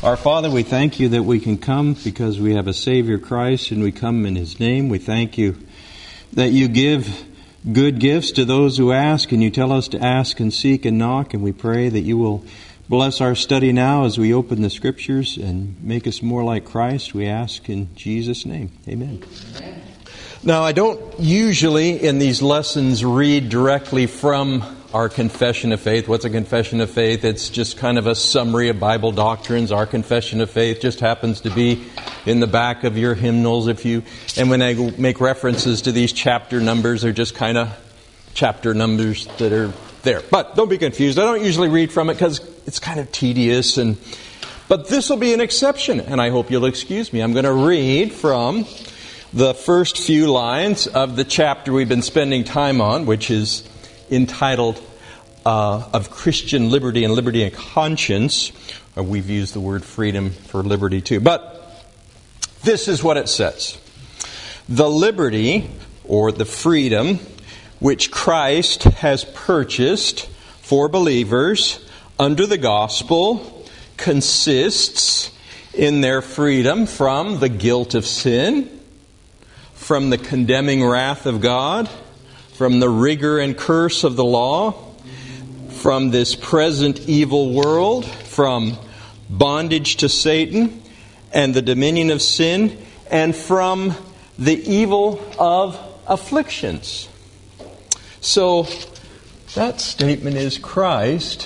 Our Father, we thank you that we can come because we have a Savior, Christ, and we come in His name. We thank you that you give good gifts to those who ask, and you tell us to ask and seek and knock, and we pray that you will bless our study now as we open the Scriptures and make us more like Christ. We ask in Jesus' name. Amen. Amen. Now, I don't usually in these lessons read directly from our confession of faith. What's a confession of faith? It's just kind of a summary of Bible doctrines. Our confession of faith just happens to be in the back of your hymnals. And when I make references to these chapter numbers, they're just kind of chapter numbers that are there. But don't be confused. I don't usually read from it because it's kind of tedious. But this will be an exception, and I hope you'll excuse me. I'm going to read from the first few lines of the chapter we've been spending time on, which is entitled Of Christian Liberty and Liberty of Conscience. We've used the word freedom for liberty too. But this is what it says. The liberty, or the freedom, which Christ has purchased for believers under the gospel consists in their freedom from the guilt of sin, from the condemning wrath of God, from the rigor and curse of the law, from this present evil world, from bondage to Satan and the dominion of sin, and from the evil of afflictions. So that statement is Christ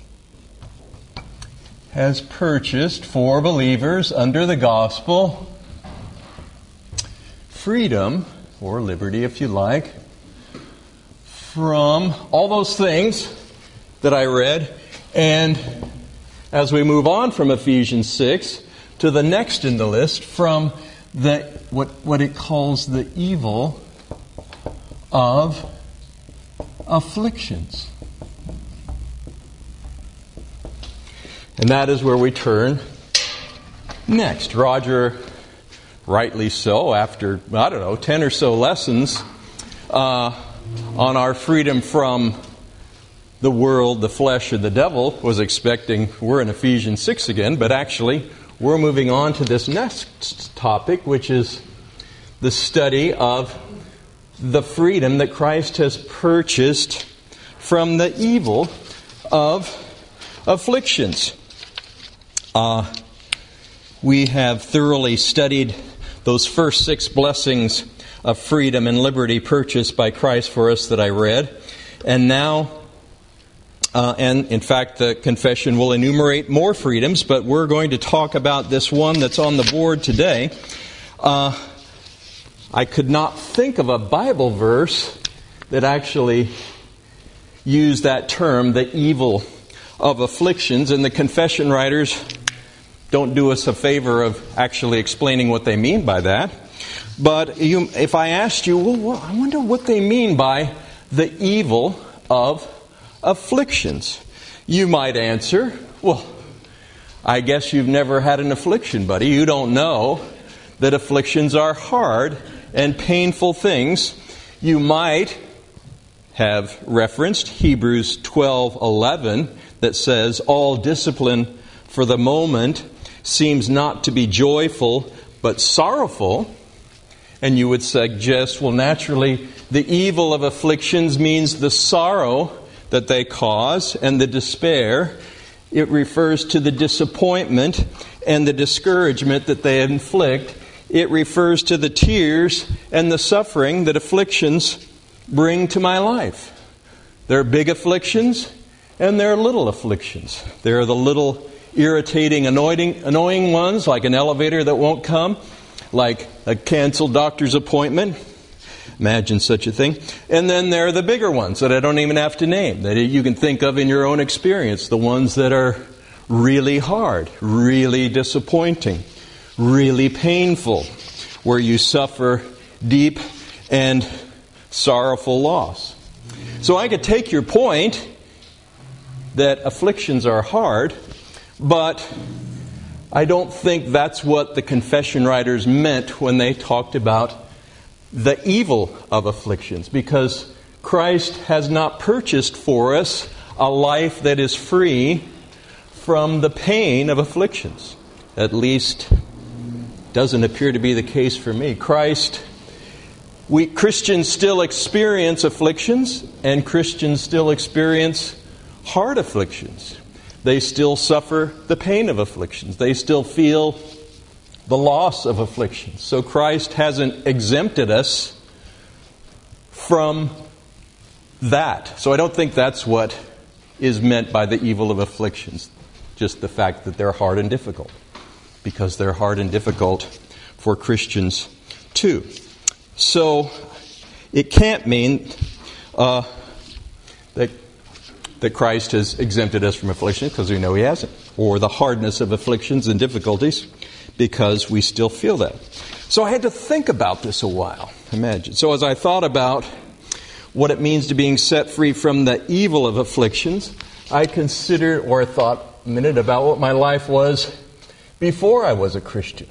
has purchased for believers under the gospel freedom, or liberty if you like, from all those things that I read. And as we move on from Ephesians 6 to the next in the list, from the what it calls the evil of afflictions. And that is where we turn next. Roger, rightly so, after, 10 or so lessons on our freedom from the world, the flesh, and the devil, was expecting we're in Ephesians 6 again, but actually we're moving on to this next topic, which is the study of the freedom that Christ has purchased from the evil of afflictions. We have thoroughly studied those first 6 blessings of freedom and liberty purchased by Christ for us that I read. And now, and in fact, the confession will enumerate more freedoms, but we're going to talk about this one that's on the board today. I could not think of a Bible verse that actually used that term, the evil of afflictions, and the confession writers don't do us a favor of actually explaining what they mean by that. But if I asked you, well, I wonder what they mean by the evil of afflictions, you might answer, well, I guess you've never had an affliction, buddy. You don't know that afflictions are hard and painful things. You might have referenced Hebrews 12:11 that says, all discipline for the moment seems not to be joyful but sorrowful. And you would suggest, well, naturally, the evil of afflictions means the sorrow that they cause and the despair. It refers to the disappointment and the discouragement that they inflict. It refers to the tears and the suffering that afflictions bring to my life. There are big afflictions and there are little afflictions. There are the little irritating, annoying ones, like an elevator that won't come, like a canceled doctor's appointment. Imagine such a thing. And then there are the bigger ones that I don't even have to name, that you can think of in your own experience. The ones that are really hard, really disappointing, really painful, where you suffer deep and sorrowful loss. So I could take your point that afflictions are hard, but I don't think that's what the confession writers meant when they talked about the evil of afflictions, because Christ has not purchased for us a life that is free from the pain of afflictions. At least, doesn't appear to be the case for me. Christians still experience afflictions, and Christians still experience hard afflictions. They still suffer the pain of afflictions. They still feel the loss of afflictions. So Christ hasn't exempted us from that. So I don't think that's what is meant by the evil of afflictions. Just the fact that they're hard and difficult. Because they're hard and difficult for Christians too. So it can't mean that Christ has exempted us from affliction, because we know He hasn't. Or the hardness of afflictions and difficulties, because we still feel that. So I had to think about this a while. Imagine. So as I thought about what it means to being set free from the evil of afflictions, I considered or thought a minute about what my life was before I was a Christian.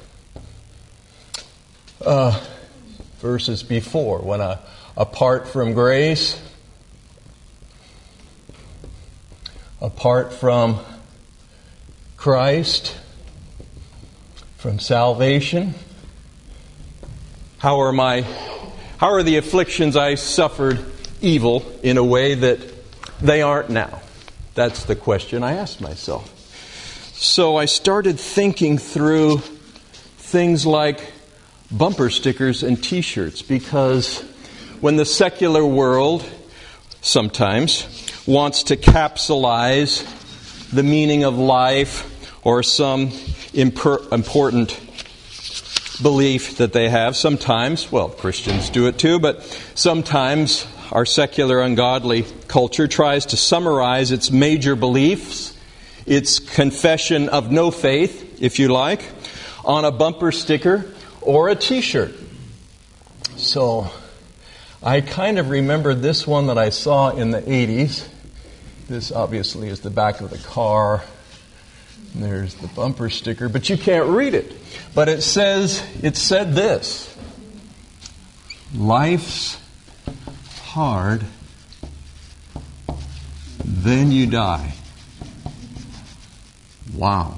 Versus before, when apart from grace, apart from Christ, from salvation, how are the afflictions I suffered evil in a way that they aren't now? That's the question I asked myself. So I started thinking through things like bumper stickers and T-shirts, because when the secular world sometimes wants to capsulize the meaning of life or some important belief that they have, sometimes, well, Christians do it too, but sometimes our secular ungodly culture tries to summarize its major beliefs, its confession of no faith, if you like, on a bumper sticker or a T-shirt. So I kind of remember this one that I saw in the 80s. This obviously is the back of the car. There's the bumper sticker, but you can't read it. But it said this: life's hard, then you die. Wow.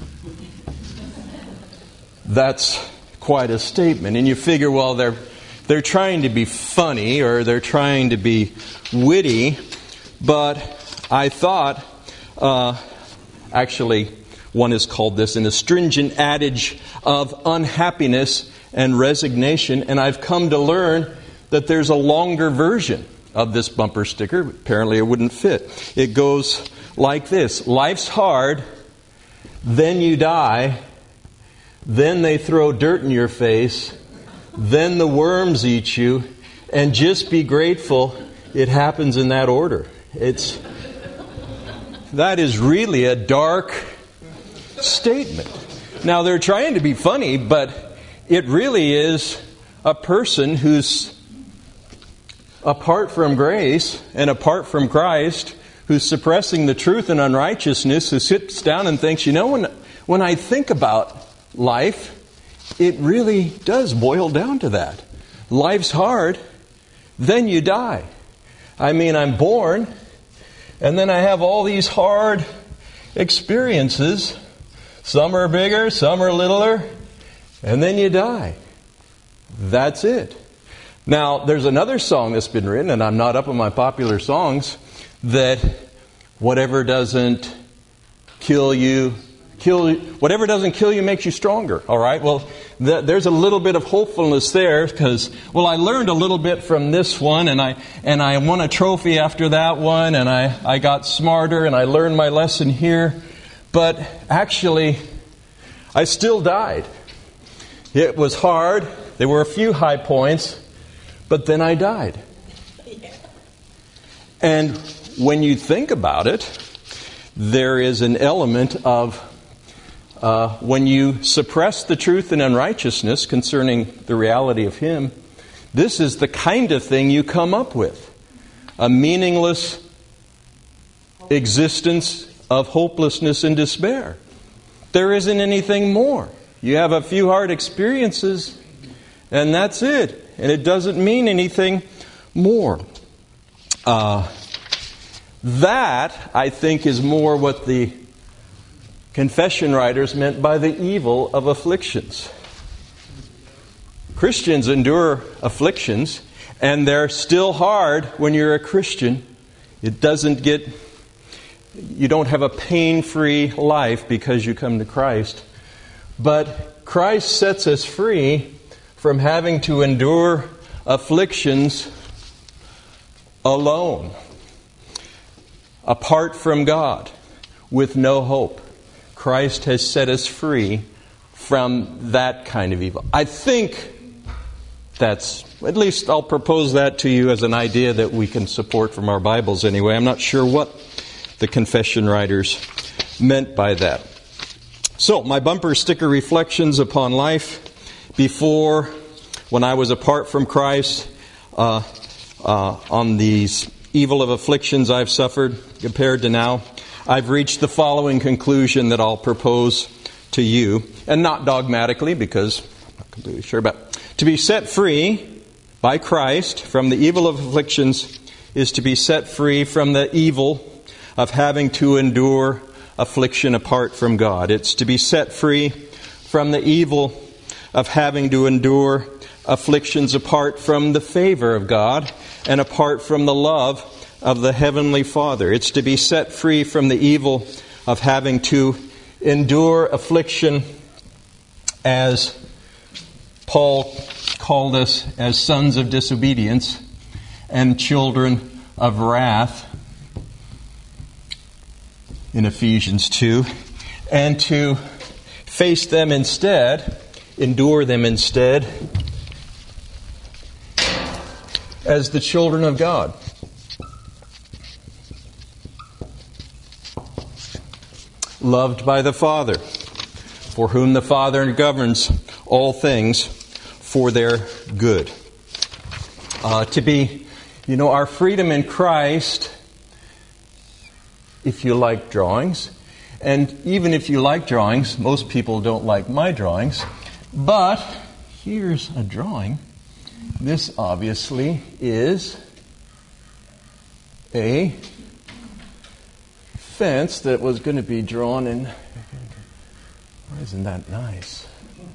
That's quite a statement. And you figure, well, they're trying to be funny or they're trying to be witty, but I thought, actually, one is called this an astringent adage of unhappiness and resignation, and I've come to learn that there's a longer version of this bumper sticker. Apparently it wouldn't fit. It goes like this: life's hard, then you die, then they throw dirt in your face, then the worms eat you, and just be grateful it happens in that order. That is really a dark statement. Now, they're trying to be funny, but it really is a person who's apart from grace and apart from Christ, who's suppressing the truth and unrighteousness, who sits down and thinks, when I think about life, it really does boil down to that. Life's hard, then you die. I mean, I'm born, and then I have all these hard experiences. Some are bigger, some are littler, and then you die. That's it. Now, there's another song that's been written, and I'm not up on my popular songs, that whatever doesn't kill you makes you stronger. All right? Well, there's a little bit of hopefulness there, because, I learned a little bit from this one, and I won a trophy after that one, and I got smarter, and I learned my lesson here. But actually, I still died. It was hard. There were a few high points, but then I died. And when you think about it, there is an element of when you suppress the truth and unrighteousness concerning the reality of Him, this is the kind of thing you come up with. A meaningless existence of hopelessness and despair. There isn't anything more. You have a few hard experiences, and that's it. And it doesn't mean anything more. That, I think, is more what the confession writers meant by the evil of afflictions. Christians endure afflictions, and they're still hard when you're a Christian. You don't have a pain-free life because you come to Christ. But Christ sets us free from having to endure afflictions alone, apart from God, with no hope. Christ has set us free from that kind of evil. I think at least I'll propose that to you as an idea that we can support from our Bibles anyway. I'm not sure what the confession writers meant by that. So, my bumper sticker reflections upon life before, when I was apart from Christ, on these evil of afflictions I've suffered compared to now. I've reached the following conclusion that I'll propose to you, and not dogmatically because I'm not completely sure about it. To be set free by Christ from the evil of afflictions is to be set free from the evil of having to endure affliction apart from God. It's to be set free from the evil of having to endure afflictions apart from the favor of God and apart from the love of the Heavenly Father. It's to be set free from the evil of having to endure affliction, as Paul called us, as sons of disobedience and children of wrath in Ephesians 2, and to face them instead, endure them instead, as the children of God. Loved by the Father, for whom the Father governs all things for their good. To be, our freedom in Christ, if you like drawings, and even if you like drawings, most people don't like my drawings, but here's a drawing. This obviously is a fence that was going to be drawn in. Isn't that nice?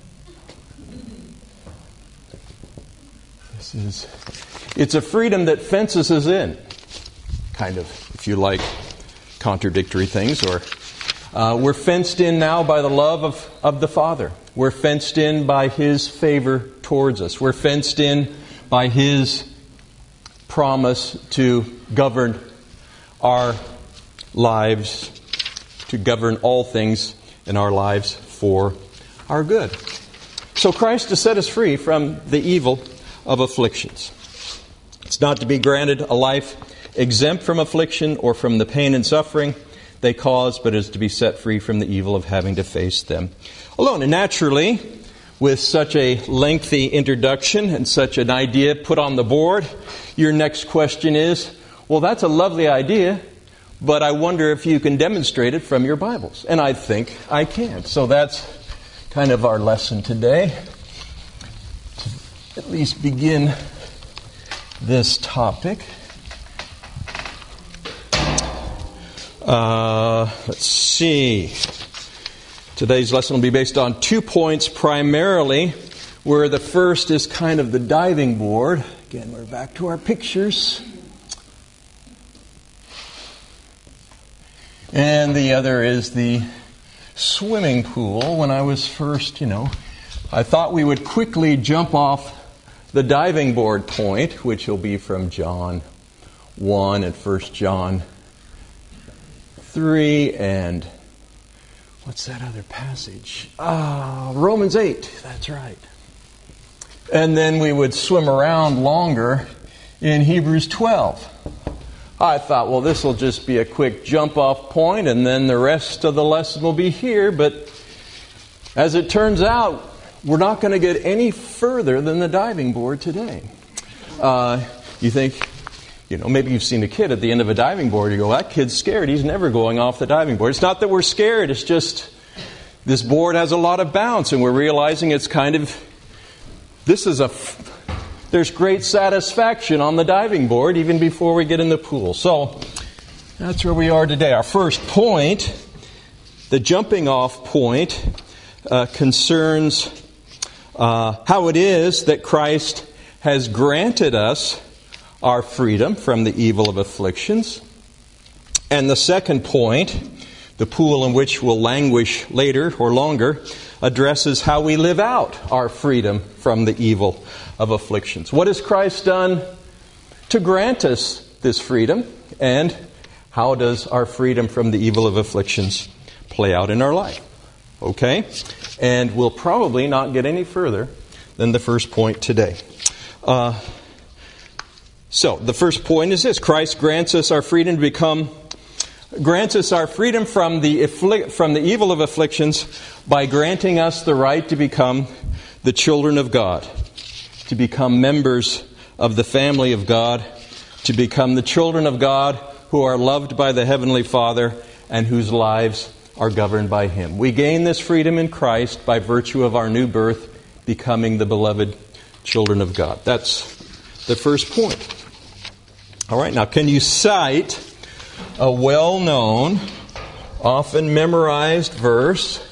It's a freedom that fences us in, kind of, if you like contradictory things. Or we're fenced in now by the love of the Father. We're fenced in by His favor towards us. We're fenced in by His promise to govern our lives, to govern all things in our lives for our good. So Christ has set us free from the evil of afflictions. It's not to be granted a life exempt from affliction or from the pain and suffering they cause, but is to be set free from the evil of having to face them alone. And naturally, with such a lengthy introduction and such an idea put on the board, your next question is, well, that's a lovely idea, but I wonder if you can demonstrate it from your Bibles. And I think I can. So that's kind of our lesson today, to at least begin this topic. Let's see. Today's lesson will be based on 2 points primarily, where the first is kind of the diving board. Again, we're back to our pictures. And the other is the swimming pool. When I was first, I thought we would quickly jump off the diving board point, which will be from John 1 and 1 John 3 and what's that other passage? Romans 8, that's right. And then we would swim around longer in Hebrews 12. I thought, well, this will just be a quick jump-off point, and then the rest of the lesson will be here. But as it turns out, we're not going to get any further than the diving board today. You think, maybe you've seen a kid at the end of a diving board. You go, that kid's scared. He's never going off the diving board. It's not that we're scared. It's just this board has a lot of bounce, and we're realizing it's kind of, there's great satisfaction on the diving board even before we get in the pool. So that's where we are today. Our first point The jumping off point concerns how it is that Christ has granted us our freedom from the evil of afflictions. And the second point, the pool in which we'll languish later or longer, addresses how we live out our freedom from the evil of afflictions. What has Christ done to grant us this freedom? And how does our freedom from the evil of afflictions play out in our life? Okay? And we'll probably not get any further than the first point today. So, the first point is this. Christ grants us our freedom from the evil of afflictions by granting us the right to become the children of God, to become members of the family of God, to become the children of God who are loved by the Heavenly Father and whose lives are governed by Him. We gain this freedom in Christ by virtue of our new birth, becoming the beloved children of God. That's the first point. All right, now can you cite a well-known, often memorized verse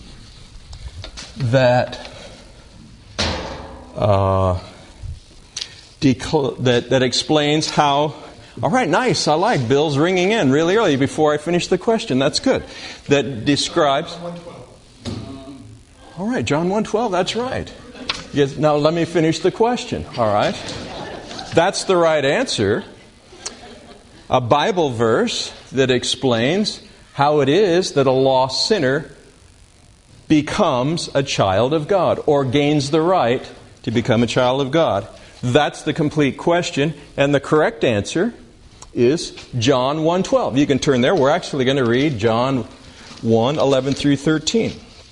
that that explains how... All right, nice. I like Bill's ringing in really early before I finish the question. That's good. That describes... All right, John 1:12, that's right. Yes, now let me finish the question. All right. That's the right answer. A Bible verse that explains how it is that a lost sinner becomes a child of God or gains the right to become a child of God. That's the complete question, and the correct answer is John 1:12. You can turn there. We're actually going to read John 1:11 through 13.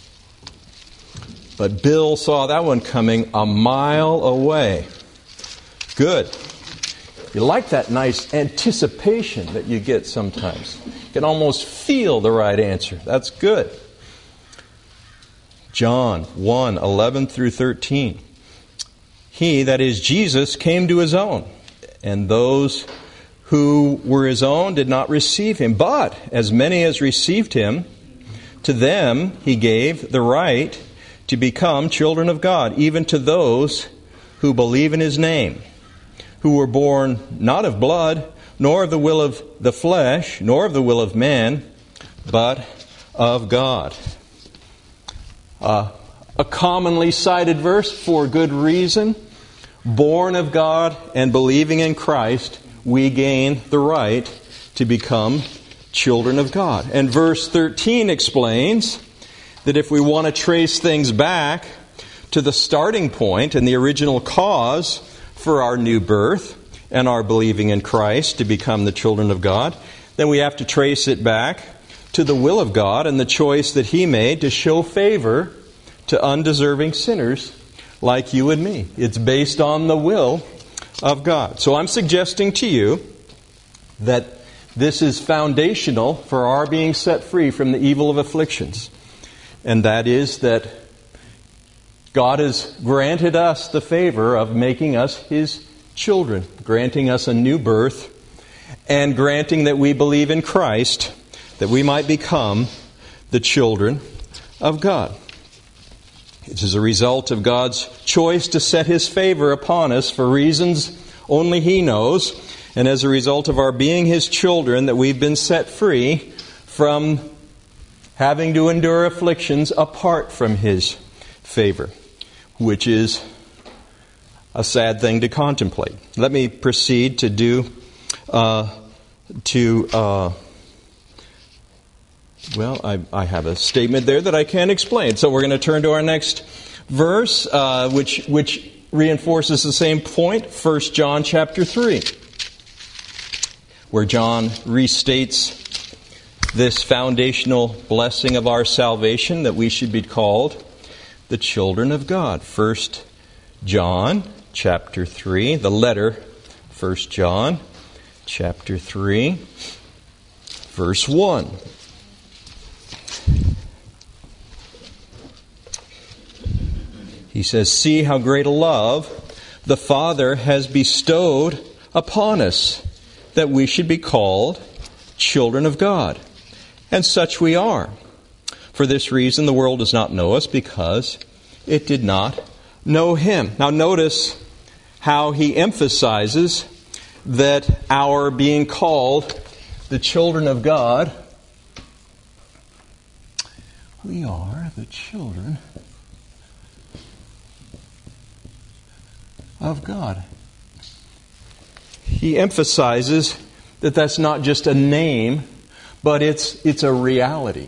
But Bill saw that one coming a mile away. Good. You like that nice anticipation that you get sometimes. You can almost feel the right answer. That's good. John 1:11 through 13. He, that is Jesus, came to His own, and those who were His own did not receive Him. But as many as received Him, to them He gave the right to become children of God, even to those who believe in His name, who were born not of blood, nor of the will of the flesh, nor of the will of man, but of God. A commonly cited verse for good reason. Born of God and believing in Christ, we gain the right to become children of God. And verse 13 explains that if we want to trace things back to the starting point and the original cause for our new birth and our believing in Christ to become the children of God, then we have to trace it back to the will of God and the choice that He made to show favor to undeserving sinners like you and me. It's based on the will of God. So I'm suggesting to you that this is foundational for our being set free from the evil of afflictions. And that is that God has granted us the favor of making us His children, granting us a new birth, and granting that we believe in Christ, that we might become the children of God. It is a result of God's choice to set His favor upon us for reasons only He knows, and as a result of our being His children, that we've been set free from having to endure afflictions apart from His favor, which is a sad thing to contemplate. Let me proceed to I have a statement there that I can't explain. So we're going to turn to our next verse, which reinforces the same point, 1 John chapter 3, where John restates this foundational blessing of our salvation, that we should be called the children of God. 1 John chapter 3, the letter 1 John chapter 3, verse 1. He says, "See how great a love the Father has bestowed upon us, that we should be called children of God. And such we are. For this reason, the world does not know us, because it did not know Him. Now notice how he emphasizes that our being called the children of God, we are the children of God. He emphasizes that that's not just a name, but it's a reality.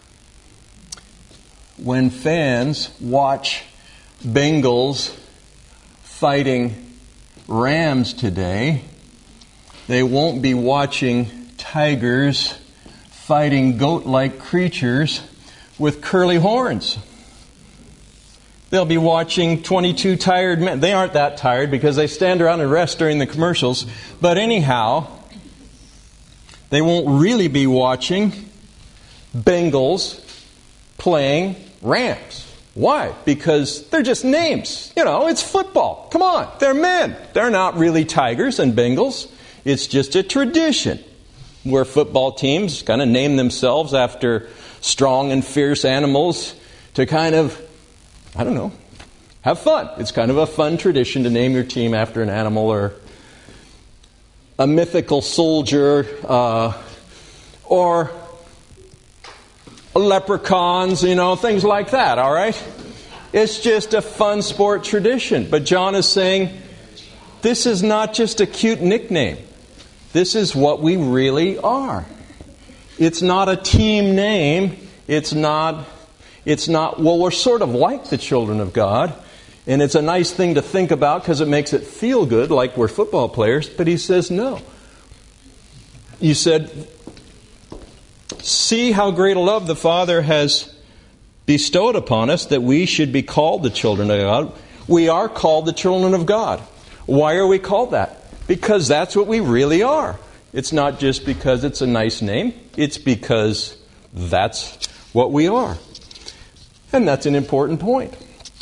When fans watch Bengals fighting Rams today, they won't be watching tigers fighting goat-like creatures with curly horns. They'll be watching 22 tired men. They aren't that tired because they stand around and rest during the commercials. But anyhow, they won't really be watching Bengals playing Rams. Why? Because they're just names. It's football. Come on, they're men. They're not really tigers and Bengals. It's just a tradition where football teams kind of name themselves after strong and fierce animals to kind of, have fun. It's kind of a fun tradition to name your team after an animal or a mythical soldier or leprechauns, things like that, all right? It's just a fun sport tradition. But John is saying, this is not just a cute nickname. This is what we really are. It's not a team name. It's not, well, we're sort of like the children of God. And it's a nice thing to think about because it makes it feel good, like we're football players. But he says, no. You said, see how great a love the Father has bestowed upon us that we should be called the children of God. We are called the children of God. Why are we called that? Because that's what we really are. It's not just because it's a nice name. It's because that's what we are. And that's an important point.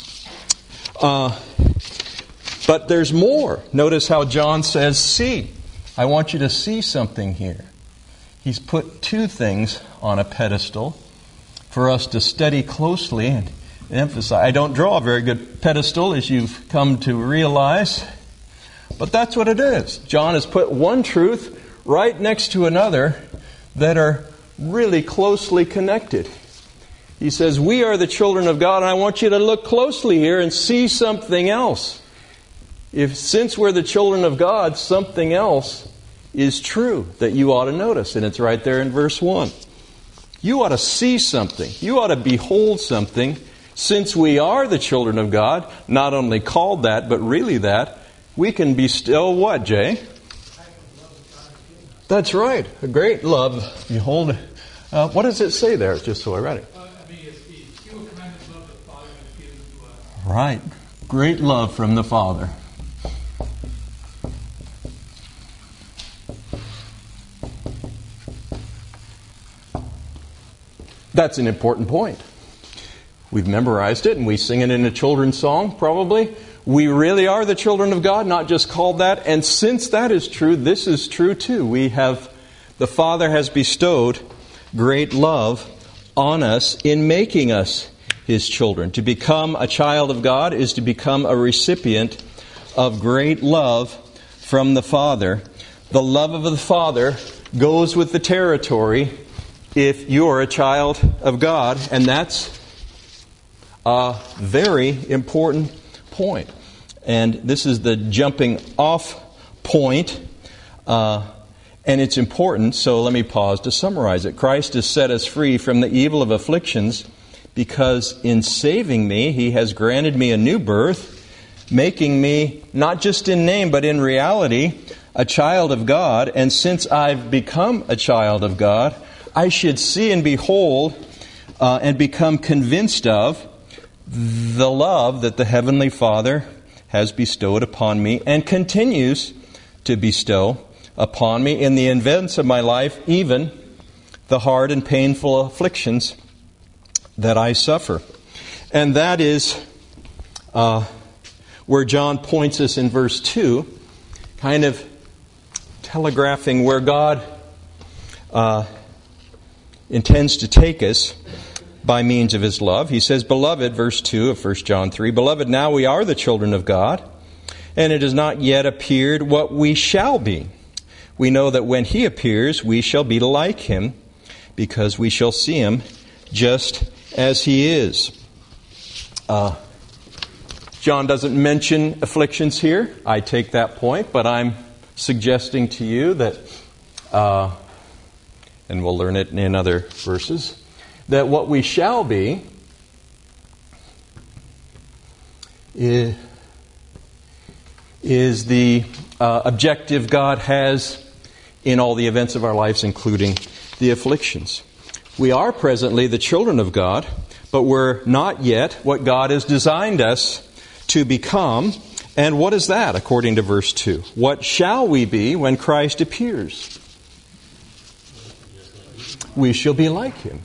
But there's more. Notice how John says, see. I want you to see something here. He's put two things on a pedestal for us to study closely and emphasize. I don't draw a very good pedestal, as you've come to realize. But that's what it is. John has put one truth right next to another that are really closely connected. He says, we are the children of God, and I want you to look closely here and see something else. Since we're the children of God, something else is true that you ought to notice, and it's right there in verse 1. You ought to see something. You ought to behold something. Since we are the children of God, not only called that, but really that, we can bestow what, Jay? That's right. A great love. Behold. What does it say there, just so I read it? Right. Great love from the Father. That's an important point. We've memorized it and we sing it in a children's song, probably. We really are the children of God, not just called that. And since that is true, this is true too. The Father has bestowed great love on us in making us His children. To become a child of God is to become a recipient of great love from the Father. The love of the Father goes with the territory if you're a child of God, and that's a very important point. And this is the jumping off point, and it's important, so let me pause to summarize it. Christ has set us free from the evil of afflictions because in saving me, He has granted me a new birth, making me, not just in name, but in reality, a child of God. And since I've become a child of God, I should see and behold and become convinced of the love that the Heavenly Father has bestowed upon me and continues to bestow upon me in the events of my life, even the hard and painful afflictions that I suffer. And that is where John points us in verse 2, kind of telegraphing where God intends to take us. by means of his love. He says, Beloved, verse 2 of 1 John 3, Beloved, now we are the children of God, and it has not yet appeared what we shall be. We know that when he appears, we shall be like him, because we shall see him just as he is. John doesn't mention afflictions here. I take that point, but I'm suggesting to you that, and we'll learn it in other verses, that what we shall be is the objective God has in all the events of our lives, including the afflictions. We are presently the children of God, but we're not yet what God has designed us to become. And what is that, according to verse 2? What shall we be when Christ appears? We shall be like him.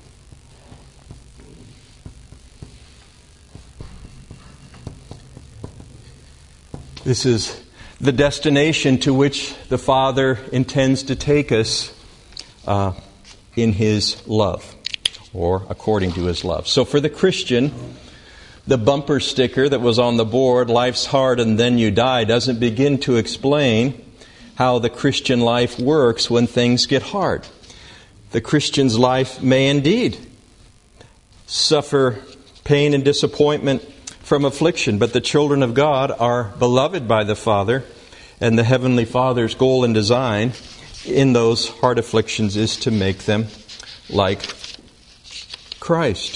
This is the destination to which the Father intends to take us in his love, or according to his love. So for the Christian, the bumper sticker that was on the board, life's hard and then you die, doesn't begin to explain how the Christian life works when things get hard. The Christian's life may indeed suffer pain and disappointment from affliction, but the children of God are beloved by the Father, and the Heavenly Father's goal and design in those hard afflictions is to make them like Christ.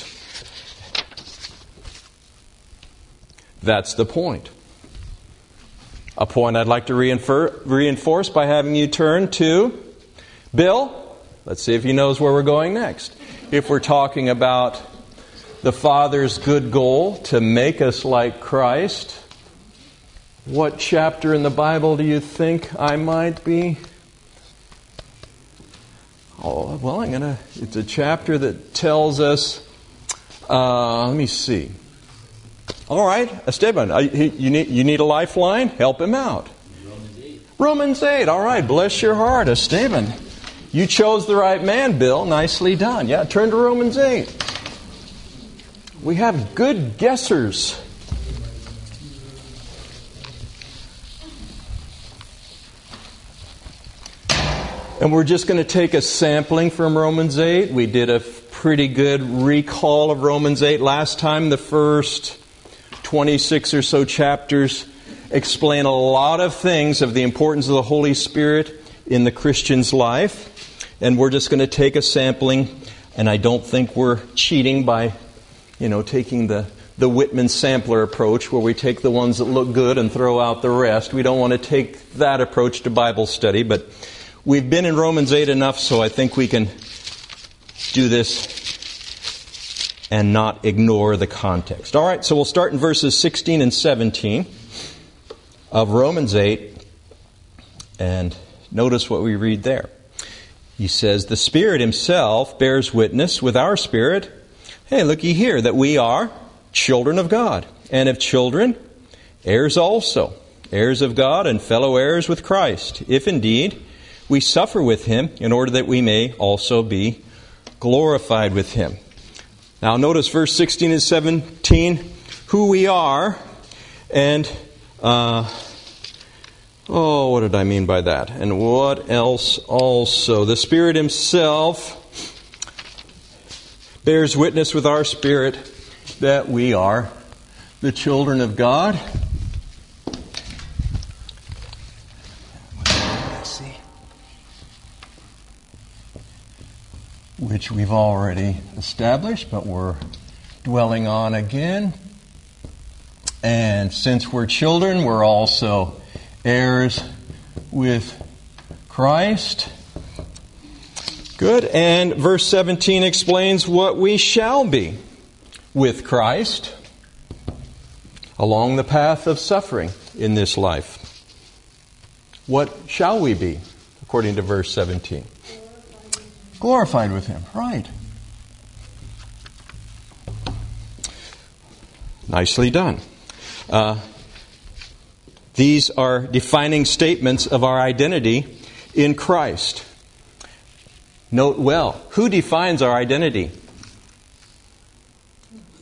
That's the point. A point I'd like to reinforce by having you turn to Bill. Let's see if he knows where we're going next. If we're talking about the Father's good goal to make us like Christ, what chapter in the Bible do you think I might be? Oh, well, it's a chapter that tells us, let me see. All right, Esteban, you need a lifeline? Help him out. Romans 8. All right, bless your heart, Esteban. You chose the right man, Bill. Nicely done. Yeah, turn to Romans 8. We have good guessers. And we're just going to take a sampling from Romans 8. We did a pretty good recall of Romans 8 last time. The first 26 or so chapters explain a lot of things of the importance of the Holy Spirit in the Christian's life. And we're just going to take a sampling, and I don't think we're cheating by, taking the Whitman sampler approach, where we take the ones that look good and throw out the rest. We don't want to take that approach to Bible study, but we've been in Romans 8 enough, so I think we can do this and not ignore the context. All right, so we'll start in verses 16 and 17 of Romans 8, and notice what we read there. He says, the Spirit himself bears witness with our spirit, hey, looky here, that we are children of God, and if children, heirs also, heirs of God and fellow heirs with Christ, if indeed we suffer with him, in order that we may also be glorified with him. Now notice verse 16 and 17, who we are, and what did I mean by that? And what else also? The Spirit himself bears witness with our spirit that we are the children of God. Let's see. Which we've already established, but we're dwelling on again. And since we're children, we're also heirs with Christ. Good. And verse 17 explains what we shall be with Christ along the path of suffering in this life. What shall we be, according to verse 17? Glorified with him. Right. Nicely done. These are defining statements of our identity in Christ. Note well, who defines our identity?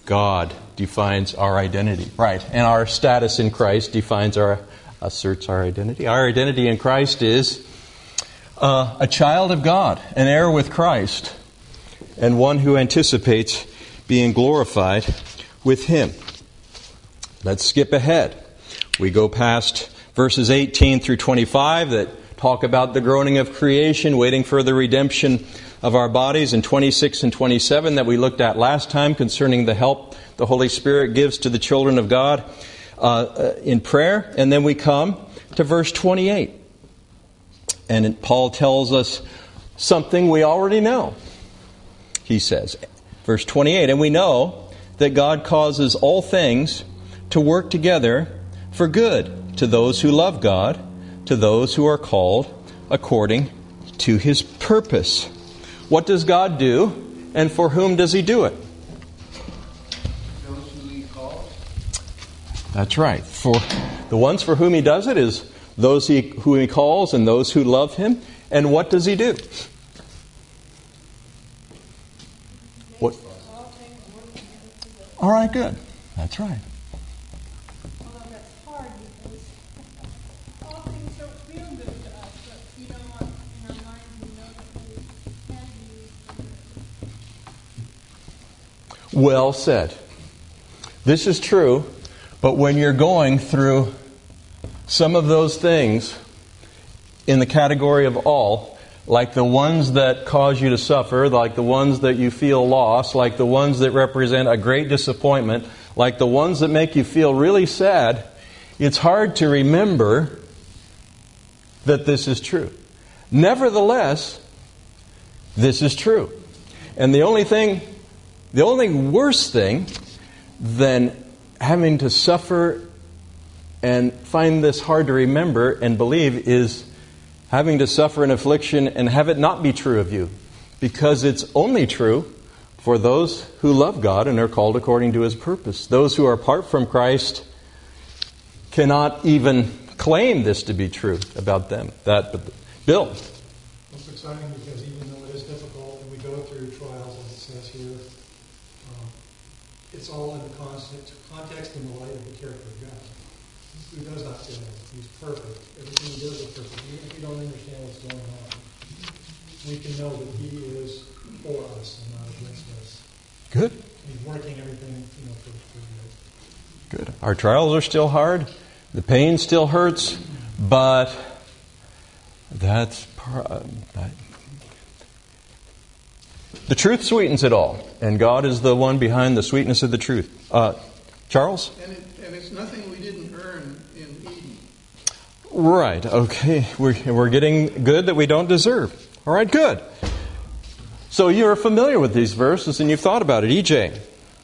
God defines our identity. Right. And our status in Christ asserts our identity. Our identity in Christ is a child of God, an heir with Christ, and one who anticipates being glorified with Him. Let's skip ahead. We go past verses 18 through 25 that talk about the groaning of creation, waiting for the redemption of our bodies, and 26 and 27 that we looked at last time concerning the help the Holy Spirit gives to the children of God in prayer. And then we come to verse 28. And Paul tells us something we already know. He says, verse 28, and we know that God causes all things to work together for good to those who love God, to those who are called according to His purpose. What does God do, and for whom does He do it? Those who He calls. That's right. For the ones for whom He does it is those who He calls and those who love Him. And what does He do? What? All right, good. That's right. Although that's hard because all things don't feel good to us, but you know what? In our mind we know that we can use them. Well said. This is true, but when you're going through some of those things in the category of all, like the ones that cause you to suffer, like the ones that you feel lost, like the ones that represent a great disappointment, like the ones that make you feel really sad, it's hard to remember that this is true. Nevertheless, this is true. And the only worse thing than having to suffer and find this hard to remember and believe is having to suffer an affliction and have it not be true of you. Because it's only true for those who love God and are called according to His purpose. Those who are apart from Christ cannot even claim this to be true about them. Bill? It's exciting because even though it is difficult and we go through trials, as it says here, it's all in the context and the light of the character of God, who does not fail. He's perfect. Everything He does is perfect. Even if we don't understand what's going on, we can know that He is for us and not against us. Good. He's working everything, for good. Good. Our trials are still hard. The pain still hurts, but the truth sweetens it all, and God is the one behind the sweetness of the truth. Charles? And it's nothing we didn't earn in Eden. Right. Okay. We're getting good that we don't deserve. All right. Good. So you're familiar with these verses and you've thought about it. EJ?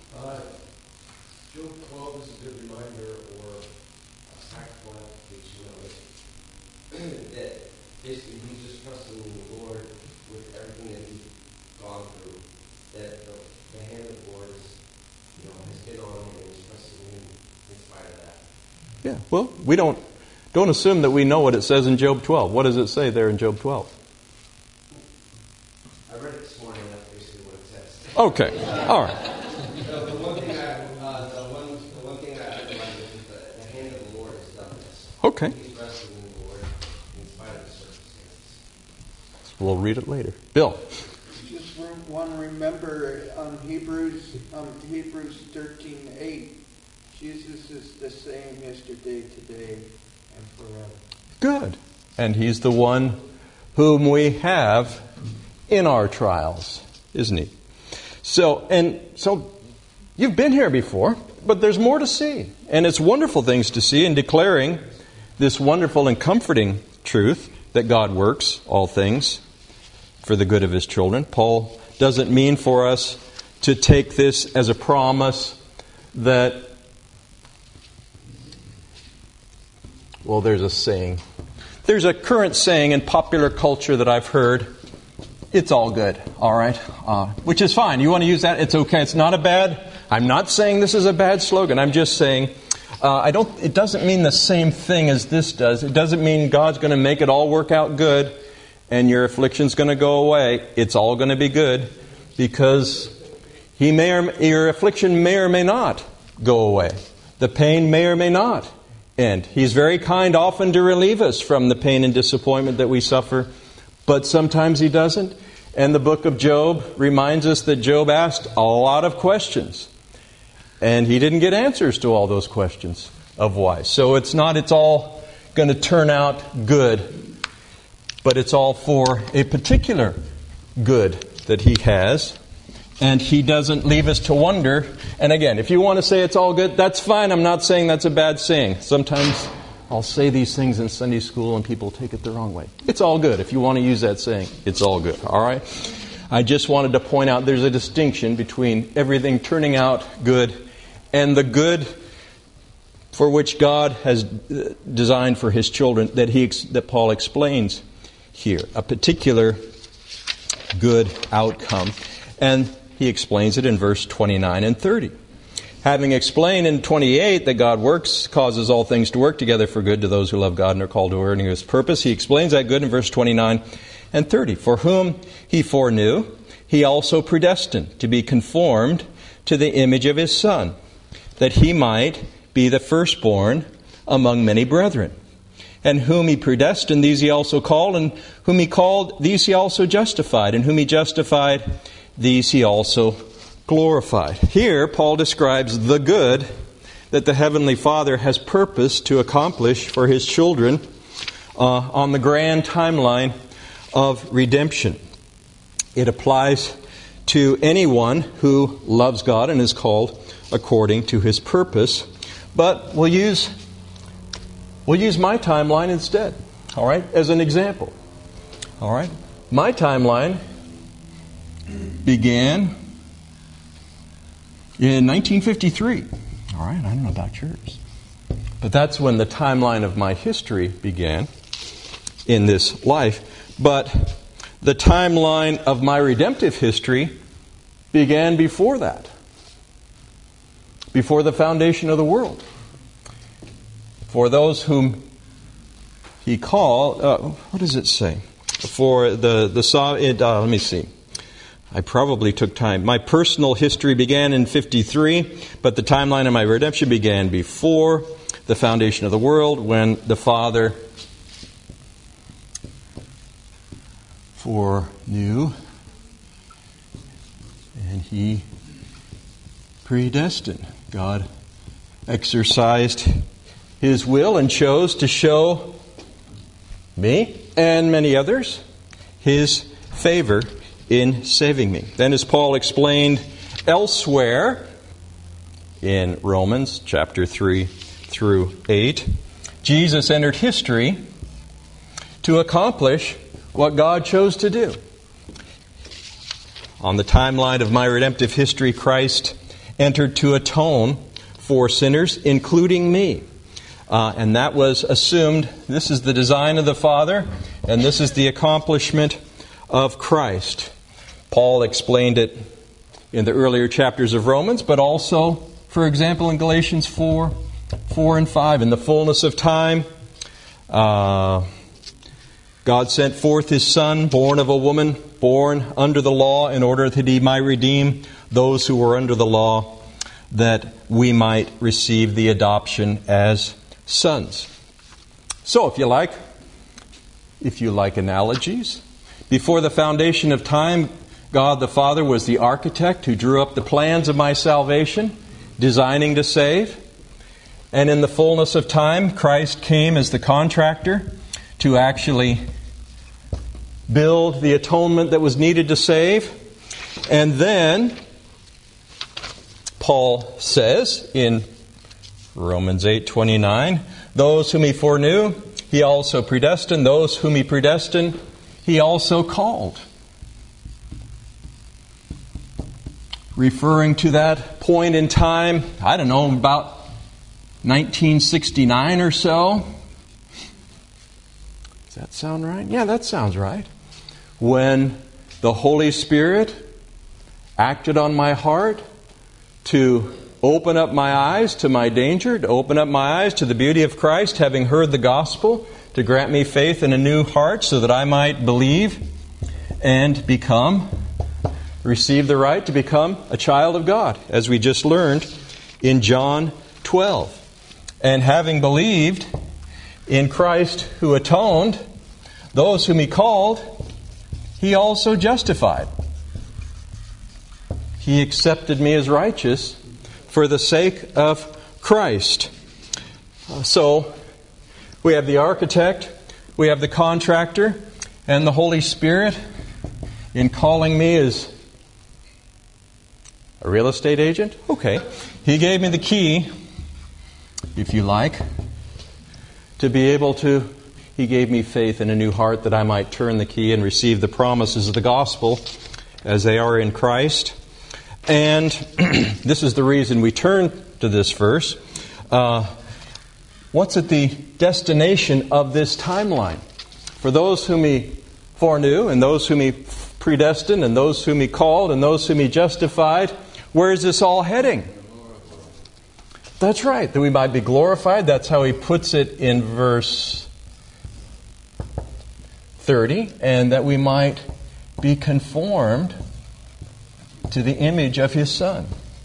Job 12 is a good reminder or a practical application of it. That basically we just trust in the Lord with everything that He's gone through. That the hand of the Lord is, has been on Him and He's trusting Him in spite of that. Yeah. Well, we don't assume that we know what it says in Job 12. What does it say there in Job 12? I read it this morning. That's basically what it says. Okay. All right. The one thing I underline is that the hand of the Lord has done this. Okay. He's resting in the Lord in spite of the circumstances. We'll read it later. Bill? Just want to remember Hebrews 13:8. Jesus is the same yesterday, today, and forever. Good. And He's the one whom we have in our trials, isn't He? So you've been here before, but there's more to see. And it's wonderful things to see in declaring this wonderful and comforting truth that God works all things for the good of His children. Paul doesn't mean for us to take this as a promise that, well, there's a saying. There's a current saying in popular culture that I've heard, it's all good, all right? Which is fine. You want to use that? It's okay. It's not a bad, I'm not saying this is a bad slogan. I'm just saying, it doesn't mean the same thing as this does. It doesn't mean God's going to make it all work out good and your affliction's going to go away. It's all going to be good because Your affliction may or may not go away. The pain may or may not end. He's very kind often to relieve us from the pain and disappointment that we suffer, but sometimes He doesn't. And the book of Job reminds us that Job asked a lot of questions, and he didn't get answers to all those questions of why. So it's all going to turn out good, but it's all for a particular good that He has. And He doesn't leave us to wonder. And again, if you want to say it's all good, that's fine. I'm not saying that's a bad saying. Sometimes I'll say these things in Sunday school and people take it the wrong way. It's all good. If you want to use that saying, it's all good. All right? I just wanted to point out there's a distinction between everything turning out good and the good for which God has designed for His children that Paul explains here. A particular good outcome. And he explains it in verse 29 and 30. Having explained in 28 that God causes all things to work together for good to those who love God and are called to according to His purpose, he explains that good in verse 29 and 30. For whom He foreknew, He also predestined to be conformed to the image of His Son, that He might be the firstborn among many brethren. And whom He predestined, these He also called, and whom He called, these He also justified, and whom He justified, these He also glorified. Here, Paul describes the good that the Heavenly Father has purposed to accomplish for His children on the grand timeline of redemption. It applies to anyone who loves God and is called according to His purpose. But we'll use my timeline instead, all right, as an example. All right? My timeline began in 1953. All right, I don't know about yours. But that's when the timeline of my history began in this life. But the timeline of my redemptive history began before that. Before the foundation of the world. For those whom He called, what does it say? For let me see. I probably took time. My personal history began in 53, but the timeline of my redemption began before the foundation of the world, when the Father foreknew and He predestined. God exercised His will and chose to show me and many others His favor in saving me. Then, as Paul explained elsewhere in Romans chapter 3 through 8, Jesus entered history to accomplish what God chose to do. On the timeline of my redemptive history, Christ entered to atone for sinners, including me. And that was assumed. This is the design of the Father, and this is the accomplishment of Christ. Paul explained it in the earlier chapters of Romans, but also, for example, in Galatians 4 and 5. In the fullness of time, God sent forth His Son, born of a woman, born under the law, in order that He might redeem those who were under the law, that we might receive the adoption as sons. So, if you like analogies, before the foundation of time, God the Father was the architect who drew up the plans of my salvation, designing to save. And in the fullness of time, Christ came as the contractor to actually build the atonement that was needed to save. And then Paul says in Romans 8:29, those whom He foreknew, He also predestined. Those whom He predestined, He also called. Referring to that point in time, I don't know, about 1969 or so. Does that sound right? Yeah, that sounds right. When the Holy Spirit acted on my heart to open up my eyes to my danger, to open up my eyes to the beauty of Christ, having heard the gospel, to grant me faith in a new heart so that I might believe and become receive the right to become a child of God, as we just learned in John 12. And having believed in Christ who atoned, those whom He called, He also justified. He accepted me as righteous for the sake of Christ. So, we have the architect, we have the contractor, and the Holy Spirit in calling me as a real estate agent? Okay. He gave me the key, if you like, to be able to. He gave me faith in a new heart that I might turn the key and receive the promises of the gospel as they are in Christ. And this is the reason we turn to this verse. What's at the destination of this timeline? For those whom He foreknew, and those whom He predestined, and those whom He called, and those whom He justified, where is this all heading? That's right, that we might be glorified. That's how he puts it in verse 30, and that we might be conformed to the image of His Son.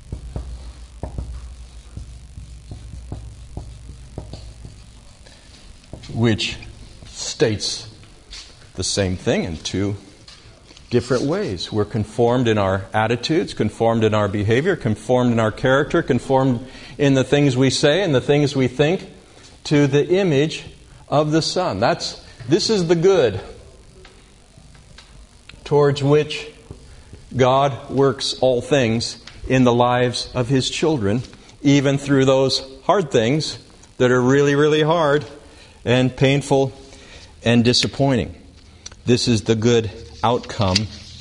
Which states the same thing in two different ways. We're conformed in our attitudes, conformed in our behavior, conformed in our character, conformed in the things we say and the things we think to the image of the Son. This is the good towards which God works all things in the lives of His children, even through those hard things that are really, really hard and painful and disappointing. This is the good outcome,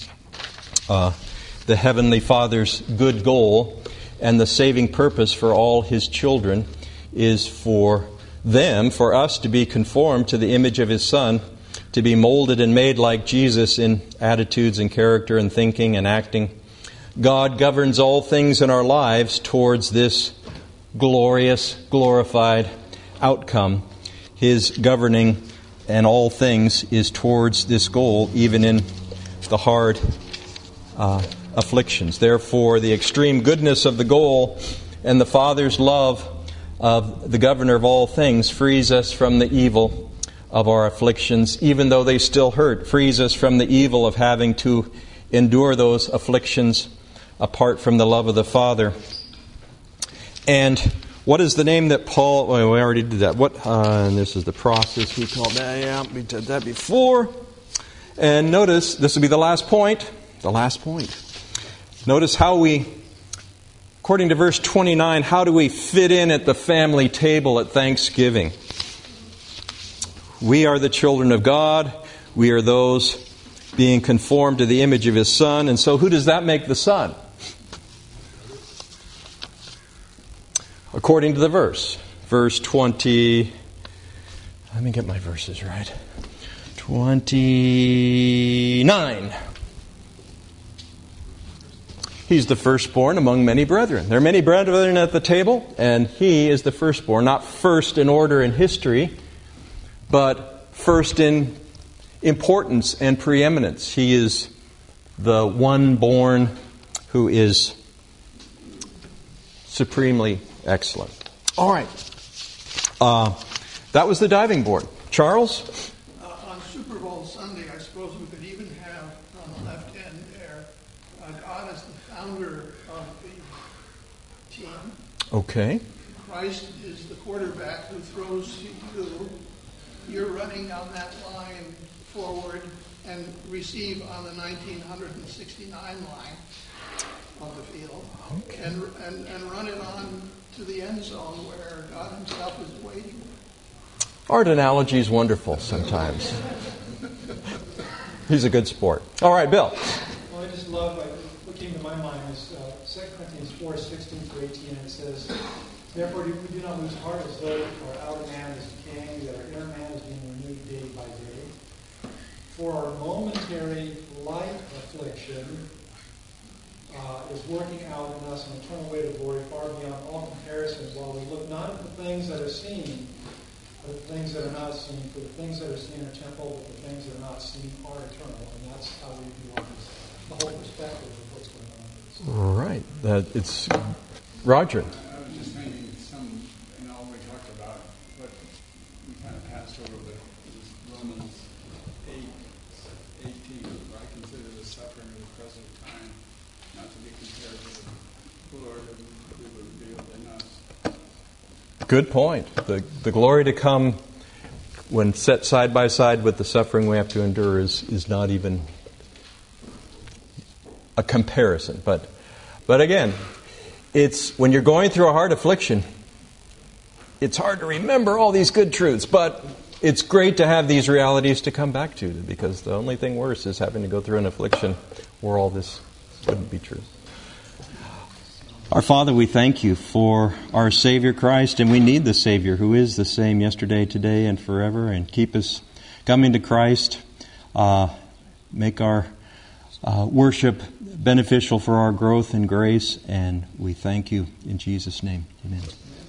the Heavenly Father's good goal, and the saving purpose for all His children is for them, for us to be conformed to the image of His Son, to be molded and made like Jesus in attitudes and character and thinking and acting. God governs all things in our lives towards this glorious, glorified outcome. His governing and all things is towards this goal, even in the hard afflictions. Therefore, the extreme goodness of the goal and the Father's love of the governor of all things frees us from the evil of our afflictions, even though they still hurt. Frees us from the evil of having to endure those afflictions apart from the love of the Father. And what is the name that Paul... Well, we already did that. And this is the process we called that. Yeah, we did that before. And notice, this will be the last point. The last point. Notice how we, according to verse 29, how do we fit in at the family table at Thanksgiving? We are the children of God. We are those being conformed to the image of His Son. And so who does that make the Son? According to the verse. Verse 20... Let me get my verses right. 29. He's the firstborn among many brethren. There are many brethren at the table, and He is the firstborn. Not first in order in history, but first in importance and preeminence. He is the one born who is supremely excellent. All right. That was the diving board. Charles? On Super Bowl Sunday, I suppose we could even have on the left end there, God is the founder of the team. Okay. Christ is the quarterback who throws to you. You're running on that line forward and receive on the 1969 line of the field. Okay. And run it on to the end zone where God Himself is waiting. Art analogy is wonderful sometimes. He's a good sport. All right, Bill. Well, I just love, what came to my mind is 2 Corinthians 4:16-18, and it says, "Therefore we do not lose heart as though our outer man is decaying, that our inner man is being renewed day by day. For our momentary light affliction is working out in us an eternal weight of glory far beyond all comparisons, while we look not at the things that are seen, but the things that are not seen. For the things that are seen are temporal, but the things that are not seen are eternal." And that's how we belong to God. the whole perspective of what's going on. Right. It's Roger. I was just thinking we talked about what we kind of passed over, but is Romans 8:18. I consider the suffering of the present time not to be compared to the glory that will be revealed in us. Good point. The glory to come, when set side by side with the suffering we have to endure, is not even a comparison. But again, it's when you're going through a hard affliction, it's hard to remember all these good truths, but it's great to have these realities to come back to, because the only thing worse is having to go through an affliction where all this wouldn't be true. Our Father, we thank you for our Savior Christ, and we need the Savior who is the same yesterday, today, and forever, and keep us coming to Christ. Make our worship beneficial for our growth and grace, and we thank you in Jesus' name. Amen.